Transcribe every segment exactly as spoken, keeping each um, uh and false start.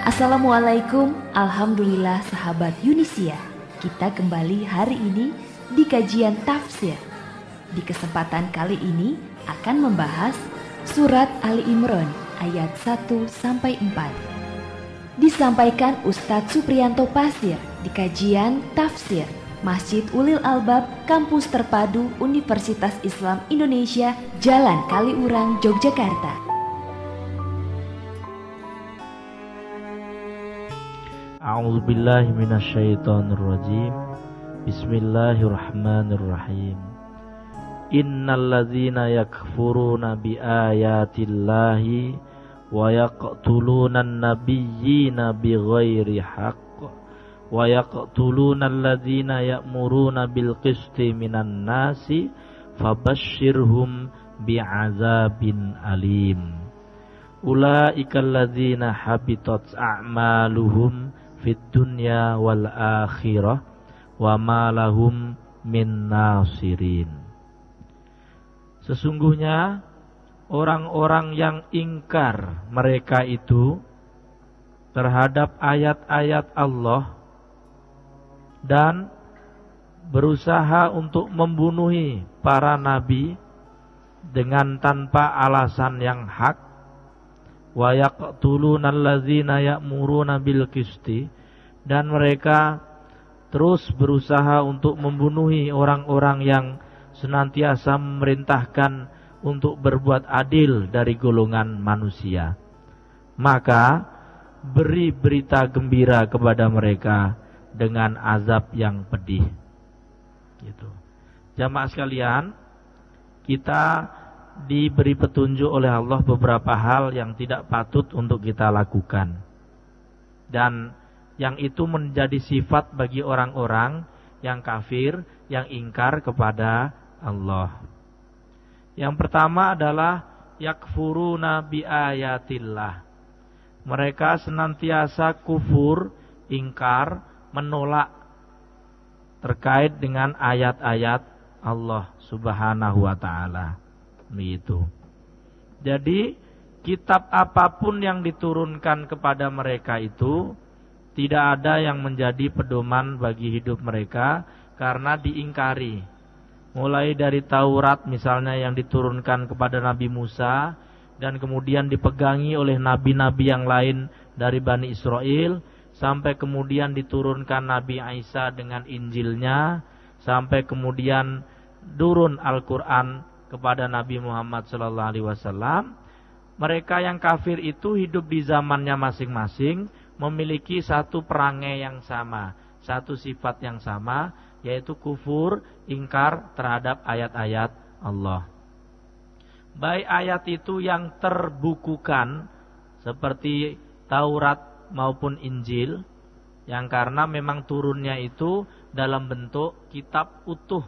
Assalamualaikum, Alhamdulillah sahabat Yunisia. Kita kembali hari ini di kajian tafsir. Di kesempatan kali ini akan membahas surat Ali Imran ayat satu sampai empat. Disampaikan Ustadz Supriyanto Pasir di kajian tafsir Masjid Ulil Albab, Kampus Terpadu Universitas Islam Indonesia, Jalan Kaliurang, Yogyakarta. A'udzubillahi minasyaitonirrajim. Bismillahirrahmanirrahim. Innal ladzina yakfuruna biayatillahi wa yaqtuluna an-nabiyyina bighairi haqq wa yaqtuluna alladzina ya'muruna bil qisti minan nasi fabashshirhum bi'adzabin alim. Ulaika alladzina habitat a'maluhum fid dunya wal akhirah wa ma lahum min nasirin. Sesungguhnya orang-orang yang ingkar mereka itu terhadap ayat-ayat Allah dan berusaha untuk membunuhi para nabi dengan tanpa alasan yang hak, wa yaqtuluna alladzina ya'muruna bil qisti, dan mereka terus berusaha untuk membunuhi orang-orang yang senantiasa memerintahkan untuk berbuat adil dari golongan manusia. Maka beri berita gembira kepada mereka dengan azab yang pedih. Gitu. Jamaah sekalian, kita diberi petunjuk oleh Allah beberapa hal yang tidak patut untuk kita lakukan, dan yang itu menjadi sifat bagi orang-orang yang kafir, yang ingkar kepada Allah. Yang pertama adalah yakfuruna biayatillah. Mereka senantiasa kufur, ingkar, menolak terkait dengan ayat-ayat Allah Subhanahu wa ta'ala. Begitu. Jadi kitab apapun yang diturunkan kepada mereka itu tidak ada yang menjadi pedoman bagi hidup mereka karena diingkari. Mulai dari Taurat misalnya yang diturunkan kepada Nabi Musa dan kemudian dipegangi oleh nabi-nabi yang lain dari Bani Israel, sampai kemudian diturunkan Nabi Isa dengan Injilnya, sampai kemudian turun Al-Quran kepada Nabi Muhammad sallallahu alaihi wasallam. Mereka yang kafir itu hidup di zamannya masing-masing, memiliki satu perangai yang sama, satu sifat yang sama, yaitu kufur, ingkar terhadap ayat-ayat Allah. Baik ayat itu yang terbukukan seperti Taurat maupun Injil, yang karena memang turunnya itu dalam bentuk kitab utuh,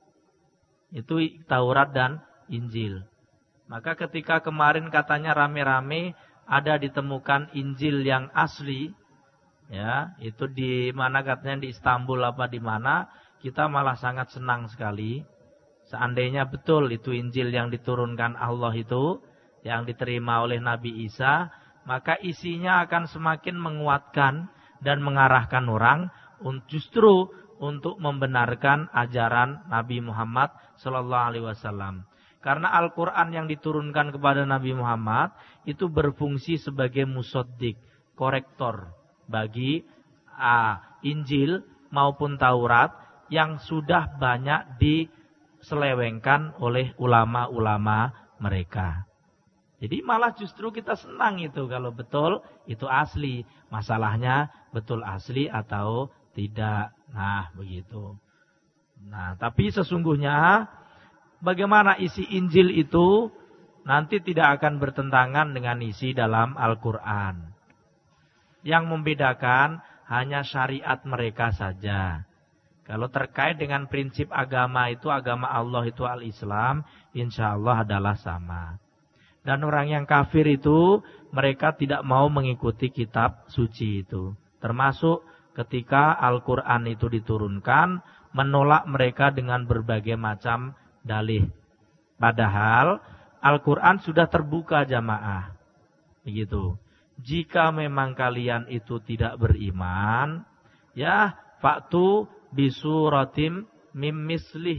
itu Taurat dan Injil. Maka ketika kemarin katanya rame-rame ada ditemukan Injil yang asli, ya, itu di mana katanya di Istanbul apa di mana, kita malah sangat senang sekali. Seandainya betul itu Injil yang diturunkan Allah itu, yang diterima oleh Nabi Isa, maka isinya akan semakin menguatkan dan mengarahkan orang justru untuk membenarkan ajaran Nabi Muhammad sallallahu alaihi wasallam. Karena Al-Quran yang diturunkan kepada Nabi Muhammad itu berfungsi sebagai musoddik, korektor bagi uh, Injil maupun Taurat yang sudah banyak diselewengkan oleh ulama-ulama mereka. Jadi malah justru kita senang itu kalau betul itu asli. Masalahnya betul asli atau tidak. Nah, begitu. Nah, tapi sesungguhnya bagaimana isi Injil itu nanti tidak akan bertentangan dengan isi dalam Al-Quran. Yang membedakan hanya syariat mereka saja. Kalau terkait dengan prinsip agama itu, agama Allah itu Al-Islam, insya Allah adalah sama. Dan orang yang kafir itu, mereka tidak mau mengikuti kitab suci itu. Termasuk ketika Al-Quran itu diturunkan, menolak mereka dengan berbagai macam dalih. Padahal Al-Quran sudah terbuka jamaah. Begitu. jika memang kalian itu tidak beriman, ya fa'tu bisuratim mim mislih.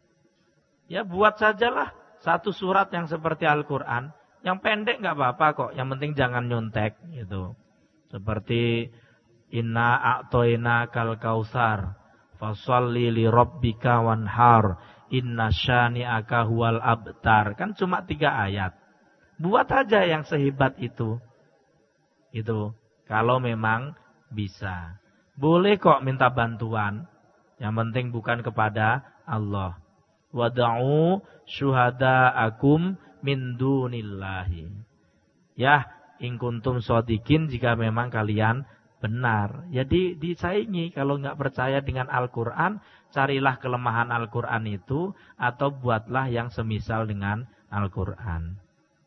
Ya buat sajalah satu surat yang seperti Al-Qur'an, yang pendek enggak apa-apa kok, yang penting jangan nyontek gitu. Seperti inna a'toina kal kausar fasholli li rabbika wanhar inna syani'aka huwal abtar. Kan cuma tiga ayat. Buat aja yang sehebat itu. Itu kalau memang bisa. Boleh kok minta bantuan. Yang penting bukan kepada Allah. Wada'u syuhada'akum min dunillahi. Ya, in kuntum shodikin, jika memang kalian benar. Jadi disaingi. Kalau nggak percaya dengan Al-Quran, carilah kelemahan Al-Quran itu, atau buatlah yang semisal dengan Al-Quran.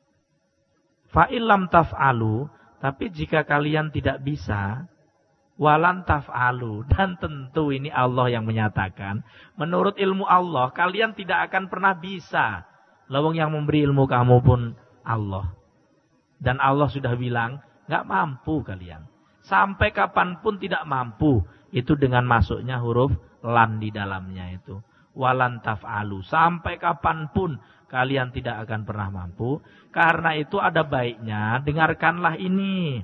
Fa'ilam taf'alu, tapi jika kalian tidak bisa, walan taf'alu, dan tentu ini Allah yang menyatakan, menurut ilmu Allah, kalian tidak akan pernah bisa. Lawang yang memberi ilmu kamu pun Allah. Dan Allah sudah bilang, nggak mampu kalian. Sampai kapanpun tidak mampu. Itu dengan masuknya huruf lan di dalamnya itu. Walan taf'alu. Sampai kapanpun kalian tidak akan pernah mampu. Karena itu ada baiknya, dengarkanlah ini.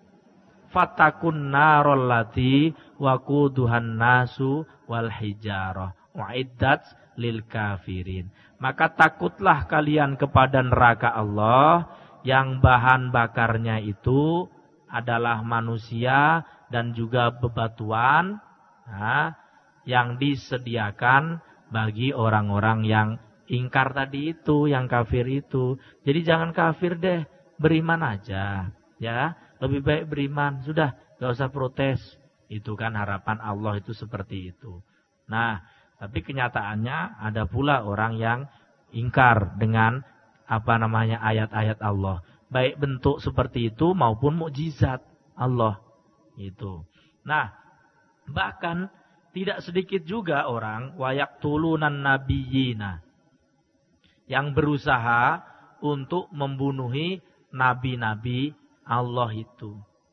Fatakun narol lati waquduhan nasu wal hijarah wa'iddat lil kafirin. Maka takutlah kalian kepada neraka Allah yang bahan bakarnya itu adalah manusia dan juga bebatuan, nah, yang disediakan bagi orang-orang yang ingkar tadi itu, yang kafir itu. Jadi jangan kafir deh, beriman aja, ya. Lebih baik beriman, sudah, gak usah protes. Itu kan harapan Allah itu seperti itu. Nah, tapi kenyataannya ada pula orang yang ingkar dengan apa namanya ayat-ayat Allah. Baik bentuk seperti itu maupun mukjizat Allah. Itu. Nah, bahkan tidak sedikit juga orang wayaktulunan nabiyina yang berusaha untuk membunuhi nabi-nabi Allah itu.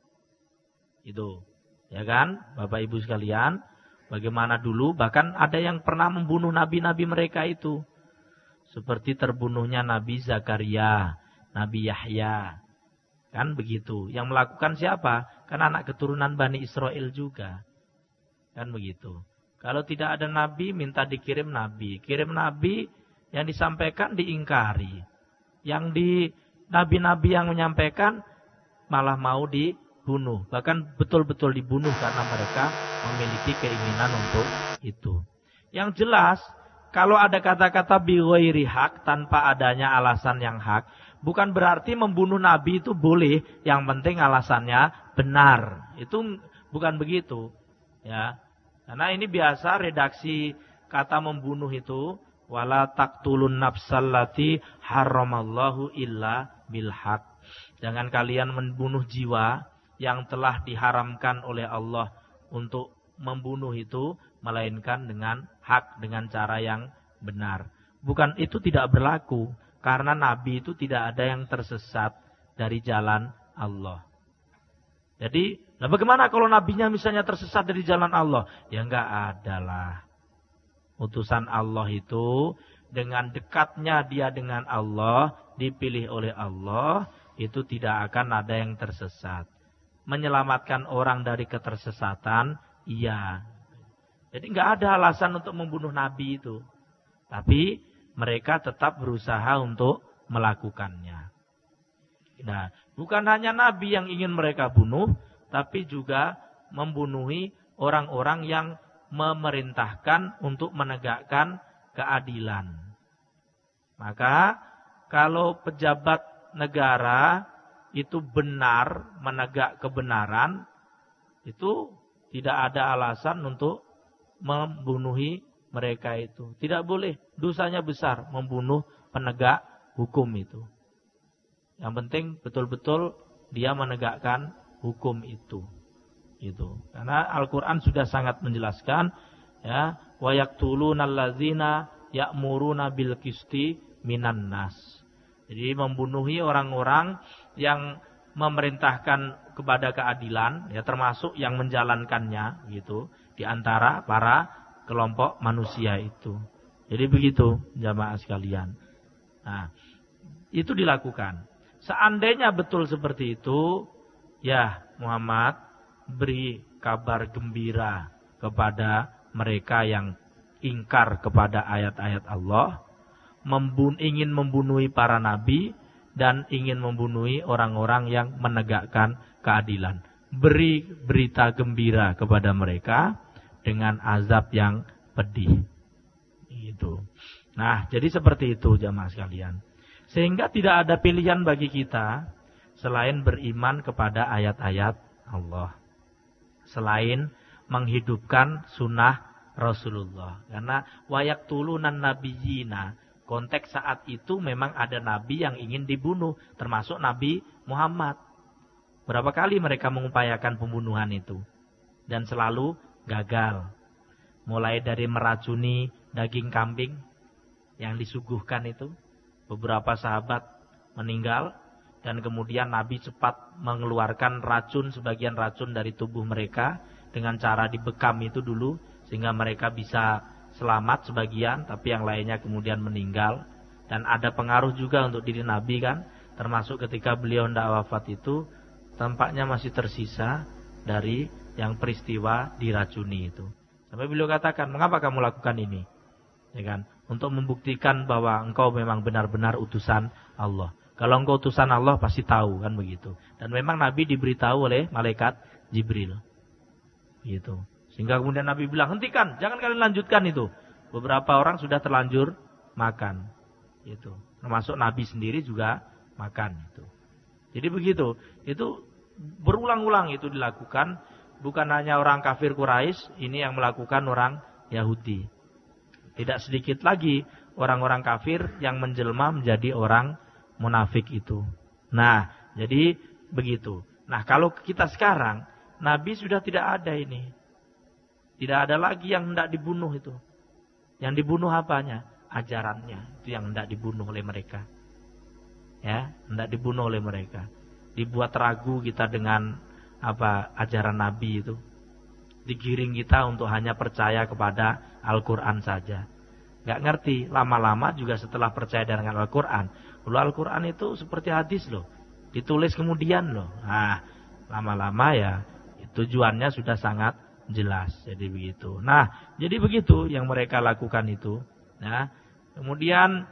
Itu. Ya kan? Bapak Ibu sekalian, bagaimana dulu bahkan ada yang pernah membunuh nabi-nabi mereka itu. Seperti terbunuhnya Nabi Zakaria, Nabi Yahya. Kan begitu. Yang melakukan siapa? Kan anak keturunan Bani Israel juga. Kan begitu. Kalau tidak ada nabi, minta dikirim nabi. Kirim nabi, yang disampaikan diingkari. Yang di nabi-nabi yang menyampaikan malah mau dibunuh. Bahkan betul-betul dibunuh karena mereka memiliki keinginan untuk itu. Yang jelas, kalau ada kata-kata bighairi hak, tanpa adanya alasan yang hak, bukan berarti membunuh nabi itu boleh, yang penting alasannya benar. Itu bukan begitu. Ya. Karena ini biasa redaksi kata membunuh itu, wala taqtulun nafsallati haramallahu illa bil haq. Jangan kalian membunuh jiwa yang telah diharamkan oleh Allah untuk membunuh itu, melainkan dengan hak, dengan cara yang benar. Bukan itu tidak berlaku, karena nabi itu tidak ada yang tersesat dari jalan Allah. Jadi, nah bagaimana kalau nabinya misalnya tersesat dari jalan Allah? Ya enggak ada lah. Utusan Allah itu dengan dekatnya dia dengan Allah, dipilih oleh Allah, itu tidak akan ada yang tersesat. Menyelamatkan orang dari ketersesatan, iya. Jadi enggak ada alasan untuk membunuh nabi itu. Tapi mereka tetap berusaha untuk melakukannya. Nah, bukan hanya nabi yang ingin mereka bunuh, tapi juga membunuhi orang-orang yang memerintahkan untuk menegakkan keadilan. Maka kalau pejabat negara itu benar menegak kebenaran, itu tidak ada alasan untuk membunuhi mereka itu. Tidak boleh, dosanya besar membunuh penegak hukum itu. Yang penting betul-betul dia menegakkan hukum itu. Itu. Karena Al-Qur'an sudah sangat menjelaskan, ya, wa yaqtulunal ladzina ya'muruna bil qisti minan nas. Jadi membunuhi orang-orang yang memerintahkan kepada keadilan, ya termasuk yang menjalankannya gitu di antara para kelompok manusia itu. Jadi begitu jamaah sekalian. Nah, itu dilakukan. Seandainya betul seperti itu, ya Muhammad, beri kabar gembira kepada mereka yang ingkar kepada ayat-ayat Allah, membun ingin membunuhi para nabi, dan ingin membunuhi orang-orang yang menegakkan keadilan. Beri berita gembira kepada mereka dengan azab yang pedih. Gitu. Nah, jadi seperti itu jamaah sekalian. Sehingga tidak ada pilihan bagi kita selain beriman kepada ayat-ayat Allah. Selain menghidupkan sunnah Rasulullah. Karena wayak tulunan nabiyina, konteks saat itu memang ada nabi yang ingin dibunuh, termasuk Nabi Muhammad. Berapa kali mereka mengupayakan pembunuhan itu dan selalu gagal. Mulai dari meracuni daging kambing yang disuguhkan itu, beberapa sahabat meninggal, dan kemudian Nabi cepat mengeluarkan racun, sebagian racun dari tubuh mereka dengan cara dibekam itu dulu, sehingga mereka bisa selamat sebagian, tapi yang lainnya kemudian meninggal. Dan ada pengaruh juga untuk diri Nabi kan, termasuk ketika beliau hendak wafat itu, tampaknya masih tersisa dari yang peristiwa diracuni itu. Sampai beliau katakan, mengapa kamu lakukan ini? Ya kan? Untuk membuktikan bahwa engkau memang benar-benar utusan Allah. Kalau engkau utusan Allah pasti tahu kan begitu. Dan memang Nabi diberitahu oleh malaikat Jibril. Gitu. Sehingga kemudian Nabi bilang, hentikan, jangan kalian lanjutkan itu. Beberapa orang sudah terlanjur makan. Gitu. Termasuk Nabi sendiri juga makan. Gitu. Jadi begitu. Itu berulang-ulang itu dilakukan. Bukan hanya orang kafir Quraisy, ini yang melakukan orang Yahudi. Tidak sedikit lagi orang-orang kafir yang menjelma menjadi orang munafik itu. Nah, jadi begitu. Nah, kalau kita sekarang, Nabi sudah tidak ada ini. Tidak ada lagi yang hendak dibunuh itu. Yang dibunuh apanya? Ajarannya. Itu yang hendak dibunuh oleh mereka. Ya, hendak dibunuh oleh mereka. Dibuat ragu kita dengan apa ajaran Nabi itu. Digiring kita untuk hanya percaya kepada Al-Quran saja. Gak ngerti, lama-lama juga setelah percaya dengan Al-Quran. Lalu Al-Quran itu seperti hadis loh. Ditulis kemudian loh. Nah, lama-lama ya tujuannya sudah sangat jelas. Jadi begitu. Nah, jadi begitu yang mereka lakukan itu. Nah, kemudian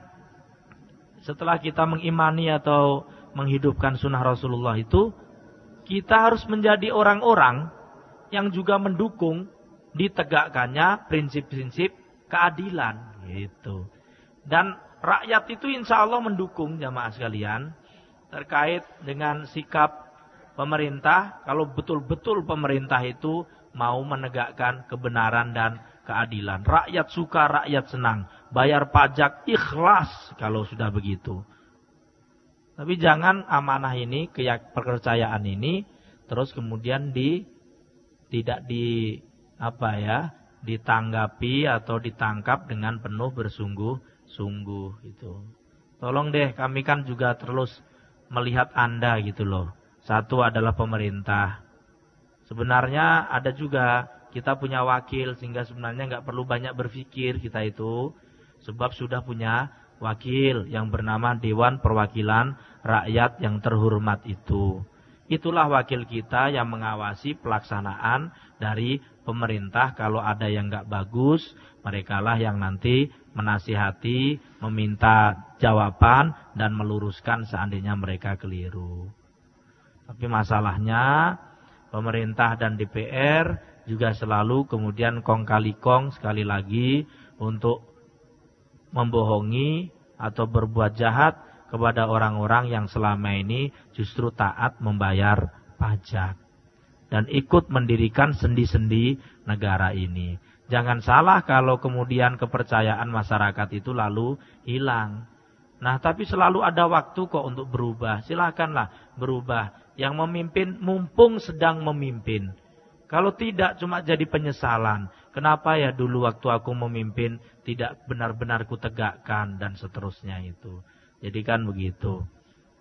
setelah kita mengimani atau menghidupkan sunnah Rasulullah itu, kita harus menjadi orang-orang yang juga mendukung ditegakkannya prinsip-prinsip keadilan gitu. Dan rakyat itu insya Allah mendukung jamaah sekalian terkait dengan sikap pemerintah. Kalau betul-betul pemerintah itu mau menegakkan kebenaran dan keadilan. Rakyat suka, rakyat senang. Bayar pajak ikhlas kalau sudah begitu. Tapi jangan amanah ini, kepercayaan ini terus kemudian di tidak di apa ya, ditanggapi atau ditangkap dengan penuh bersungguh-sungguh gitu. Tolong deh, kami kan juga terus melihat Anda gitu loh. Satu adalah pemerintah. Sebenarnya ada juga kita punya wakil, sehingga sebenarnya nggak perlu banyak berpikir kita itu, sebab sudah punya wakil yang bernama Dewan Perwakilan Rakyat yang terhormat itu. Itulah wakil kita yang mengawasi pelaksanaan dari pemerintah. Kalau ada yang nggak bagus, merekalah yang nanti menasihati, meminta jawaban dan meluruskan seandainya mereka keliru. Tapi masalahnya pemerintah dan D P R juga selalu kemudian kong kali kong sekali lagi untuk membohongi atau berbuat jahat kepada orang-orang yang selama ini justru taat membayar pajak dan ikut mendirikan sendi-sendi negara ini. Jangan salah kalau kemudian kepercayaan masyarakat itu lalu hilang. Nah, tapi selalu ada waktu kok untuk berubah. Silakanlah berubah. Yang memimpin mumpung sedang memimpin. Kalau tidak cuma jadi penyesalan. Kenapa ya dulu waktu aku memimpin tidak benar-benar kutegakkan dan seterusnya itu. Jadi kan begitu.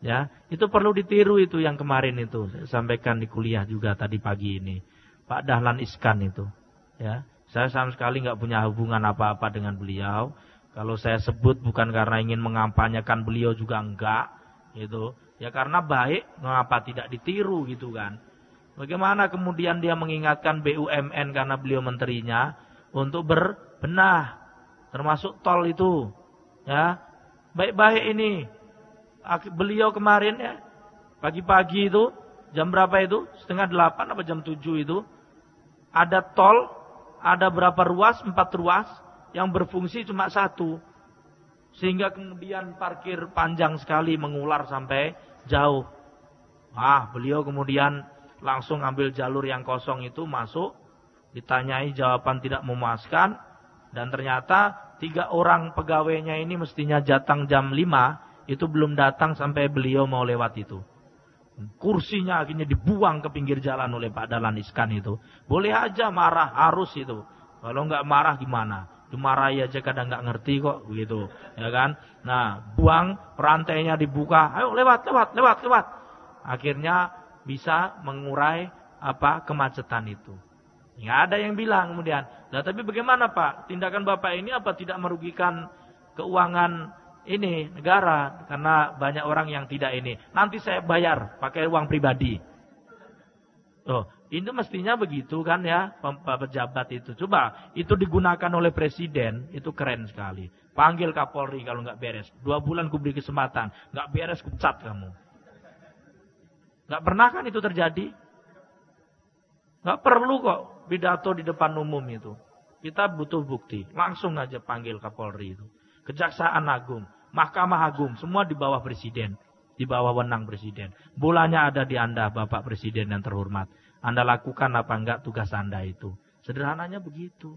Ya, itu perlu ditiru itu yang kemarin itu. Saya sampaikan di kuliah juga tadi pagi ini. Pak Dahlan Iskan itu. Ya, saya sama sekali nggak punya hubungan apa-apa dengan beliau. Kalau saya sebut bukan karena ingin mengampanyakan beliau juga enggak, gitu. Ya karena baik, mengapa tidak ditiru gitu kan? Bagaimana kemudian dia mengingatkan B U M N karena beliau menterinya untuk berbenah, termasuk tol itu, ya baik-baik ini. Beliau kemarin ya pagi-pagi itu jam berapa itu? Setengah delapan apa jam tujuh itu ada tol, ada berapa ruas? Empat ruas yang berfungsi cuma satu, sehingga kemudian parkir panjang sekali mengular sampai jauh. Ah, beliau kemudian langsung ambil jalur yang kosong itu masuk, ditanyai jawaban tidak memuaskan, dan ternyata tiga orang pegawainya ini mestinya datang jam lima, itu belum datang sampai beliau mau lewat itu. Kursinya akhirnya dibuang ke pinggir jalan oleh Pak Dahlan Iskan itu. Boleh aja marah, harus itu. Kalau nggak marah gimana? Dimarahi aja kadang nggak ngerti kok, begitu, ya kan? Nah, buang, rantainya dibuka, ayo lewat, lewat, lewat, lewat. Akhirnya bisa mengurai apa kemacetan itu. Nggak ada yang bilang kemudian, nah tapi bagaimana Pak? Tindakan Bapak ini apa tidak merugikan keuangan ini negara? Karena banyak orang yang tidak ini. Nanti saya bayar pakai uang pribadi. Oh, ini mestinya begitu kan ya, pejabat itu. Coba itu digunakan oleh presiden, itu keren sekali. Panggil Kapolri kalau nggak beres. Dua bulan ku beri kesempatan, nggak beres ku cat kamu. Nggak pernah kan itu terjadi? Nggak perlu kok pidato di depan umum itu. Kita butuh bukti. Langsung aja panggil Kapolri itu. Kejaksaan Agung, Mahkamah Agung, semua di bawah presiden. Di bawah wewenang presiden. Bolanya ada di Anda, Bapak Presiden yang terhormat. Anda lakukan apa enggak tugas Anda itu. Sederhananya begitu.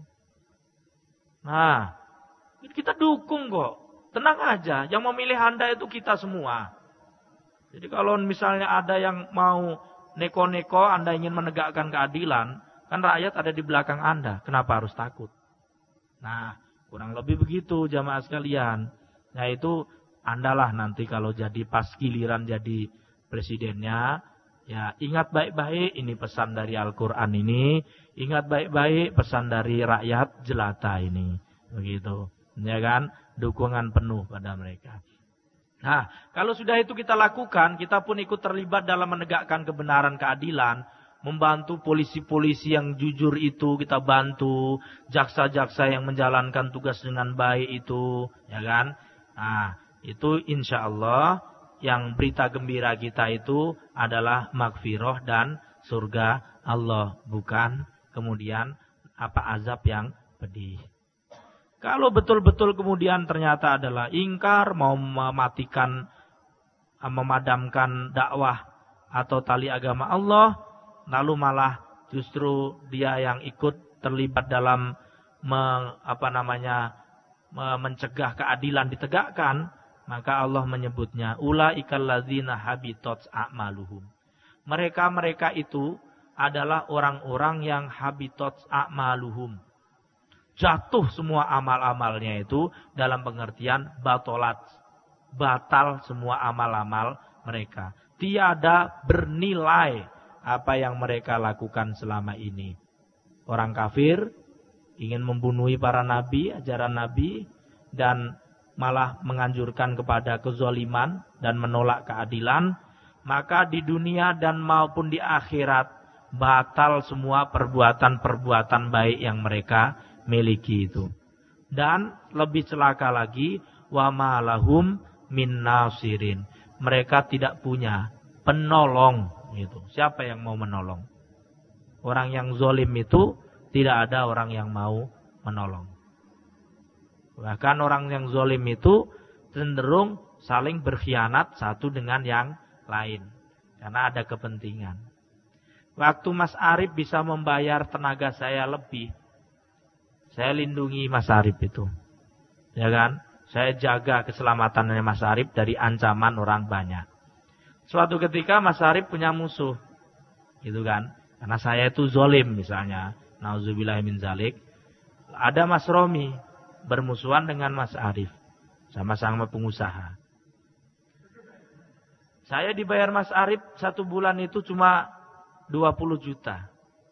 Nah, kita dukung kok. Tenang aja, yang memilih Anda itu kita semua. Jadi kalau misalnya ada yang mau neko-neko, Anda ingin menegakkan keadilan, kan rakyat ada di belakang Anda. Kenapa harus takut? Nah, kurang lebih begitu jamaah sekalian. Nah itu Andalah nanti kalau jadi pas giliran jadi presidennya, ya ingat baik-baik ini pesan dari Al-Quran ini, ingat baik-baik pesan dari rakyat jelata ini. Begitu, ya kan? Dukungan penuh pada mereka. Nah, kalau sudah itu kita lakukan, kita pun ikut terlibat dalam menegakkan kebenaran keadilan, membantu polisi-polisi yang jujur itu kita bantu, jaksa-jaksa yang menjalankan tugas dengan baik itu, ya kan? Nah, itu insya Allah yang berita gembira kita itu adalah maghfirah dan surga Allah, bukan kemudian apa azab yang pedih. Kalau betul-betul kemudian ternyata adalah ingkar, mau mematikan, memadamkan dakwah atau tali agama Allah, lalu malah justru dia yang ikut terlibat dalam me, apa namanya me, mencegah keadilan ditegakkan, maka Allah menyebutnya ulaikal ladzina habitat a'maluhum. Mereka-mereka itu adalah orang-orang yang habitat a'maluhum. Jatuh semua amal-amalnya itu dalam pengertian batolat. Batal semua amal-amal mereka. Tiada bernilai apa yang mereka lakukan selama ini. Orang kafir ingin membunuhi para nabi, ajaran nabi, dan malah menganjurkan kepada kezaliman dan menolak keadilan, maka di dunia dan maupun di akhirat batal semua perbuatan-perbuatan baik yang mereka miliki itu. Dan lebih celaka lagi, wa ma lahum min nasirin. Mereka tidak punya penolong gitu. Siapa yang mau menolong? Orang yang zalim itu tidak ada orang yang mau menolong. Bahkan orang yang zalim itu cenderung saling berkhianat satu dengan yang lain. Karena ada kepentingan. Waktu Mas Arif bisa membayar tenaga saya lebih, saya lindungi Mas Arif itu. Ya kan? Saya jaga keselamatannya Mas Arif dari ancaman orang banyak. Suatu ketika Mas Arif punya musuh. Gitu kan? Karena saya itu zalim misalnya. Nauzubillah min zalik. Ada Mas Romi bermusuhan dengan Mas Arif. Sama-sama pengusaha. Saya dibayar Mas Arif satu bulan itu cuma dua puluh juta.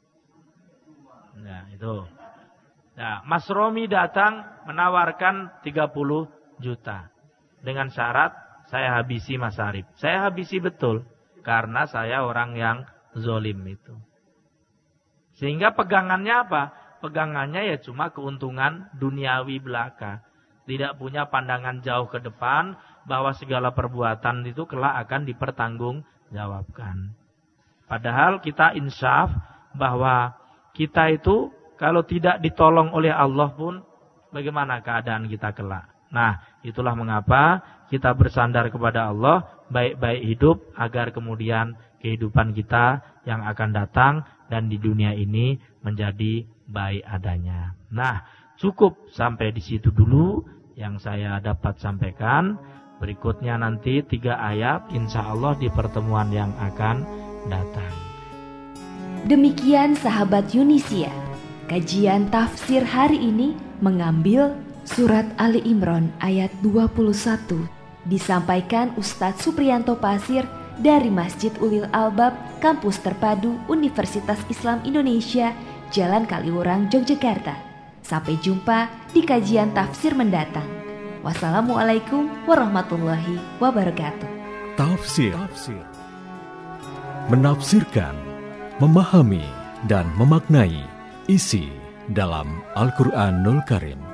Nah, itu. Nah, Mas Romi datang menawarkan tiga puluh juta. Dengan syarat saya habisi Mas Arif. Saya habisi betul. Karena saya orang yang zolim itu. Sehingga pegangannya apa? Pegangannya ya cuma keuntungan duniawi belaka. Tidak punya pandangan jauh ke depan bahwa segala perbuatan itu kelak akan dipertanggungjawabkan. Padahal kita insaf bahwa kita itu kalau tidak ditolong oleh Allah pun bagaimana keadaan kita kelak. Nah, itulah mengapa kita bersandar kepada Allah, baik-baik hidup agar kemudian kehidupan kita yang akan datang dan di dunia ini menjadi baik adanya. Nah, cukup sampai di situ dulu yang saya dapat sampaikan. Berikutnya nanti tiga ayat insya Allah di pertemuan yang akan datang. Demikian sahabat Yunisia, kajian tafsir hari ini mengambil surat Ali Imran ayat dua puluh satu. Disampaikan Ustadz Supriyanto Pasir dari Masjid Ulil Albab, Kampus Terpadu Universitas Islam Indonesia, Jalan Kaliurang, Yogyakarta. Sampai jumpa di kajian tafsir mendatang. Wassalamualaikum warahmatullahi wabarakatuh. Tafsir, menafsirkan, memahami, dan memaknai isi dalam Al-Quranul Karim.